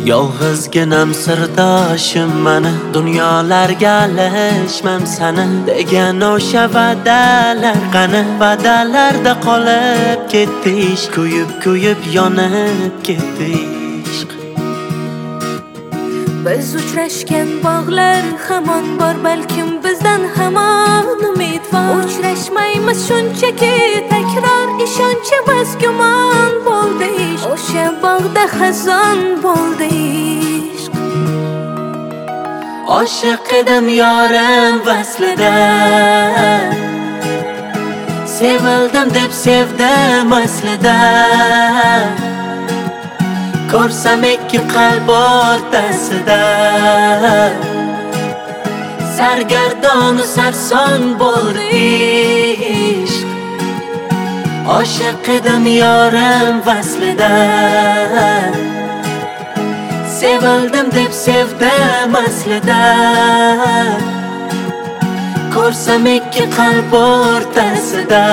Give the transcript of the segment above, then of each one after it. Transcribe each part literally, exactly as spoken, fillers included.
Yolg'izginam sirdoshim mani, dunyolarga alishmam sani degan o'sha va'dalar qani? Va'dalarda qolib ketdi ishq, kuyib kuyib yonib ketdi ishq. Biz uchrashgan bog'lar hamon bor, balkim bizdan hamon umid bor. Uchrashmaymiz shunchaki takror, ishonchi biz gumon bo'ldi ishq. O'sha bog'da xazon bo'ldi ishq. Oshiq edim yorim vaslida, sevildim deb sevdim aslida. Ko'rsam ikki qalb o'rtasida, sargardonu sarson bo'ldi ishq. Oshiq edim yorim vaslida, sevildim deb sevdim aslida. Ko'rsam ikki qalb o'rtasida,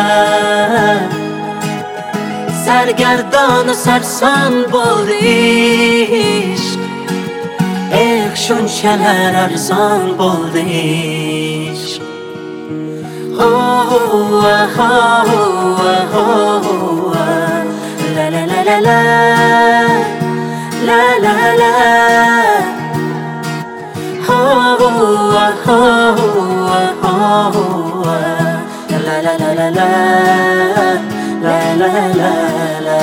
sargardonu sarson bo'ldi ishq. Eh, shunchalar arzon bo'ldi ishq. Oh, oh, oh, oh, oh, la la la la la, la la la. Oh, oh, oh, oh, la la la la la, la la la la.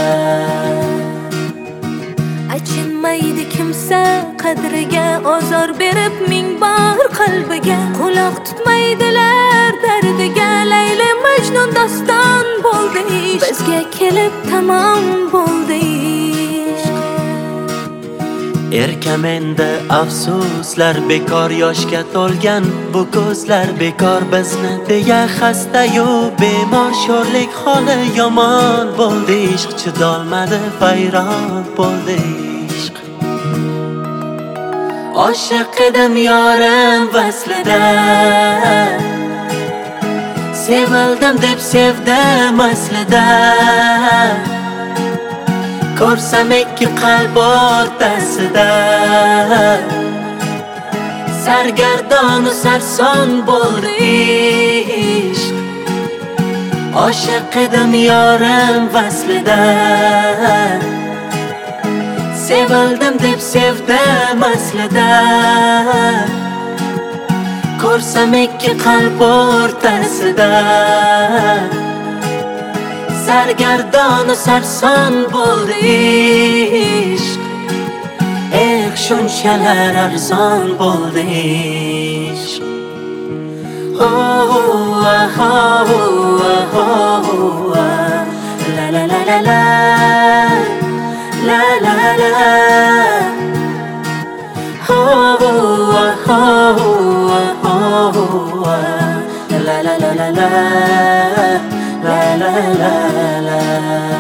Achinmaydi kimsa qadriga, ozor berib ming bor qalbiga. Quloq tutmaydilar dardiga, Layli Majnun doston bo'ldi ishq. Bizga kelib tamom bo'ldi ishq. Erkam endi afsuslar bekor, yoshga to'lgan bu ko'zlar bekor. Bizni deya xastayu bemor, sho'rlik holi yomon bo'ldi ishq. Chidolmadi vayron bo'ldi ishq. Oshiq edim yorim vaslida, sevildim deb sevdim aslida. Ko'rsam ikki qalb o'rtasida, sargardonu sarson bo'ldi ishq. Oshiq edim yorim vaslida, sevildim deb sevdim aslida. Ko'rsam ikki qalb o'rtasida, sargardonu sarson bo'ldi ishq. Eh, shunchalar arzon bo'ldi ishq. Oh, oh, oh, oh, oh, la la la la la, la la la. Oh, oh, oh, oh, la la la la la, la la la la.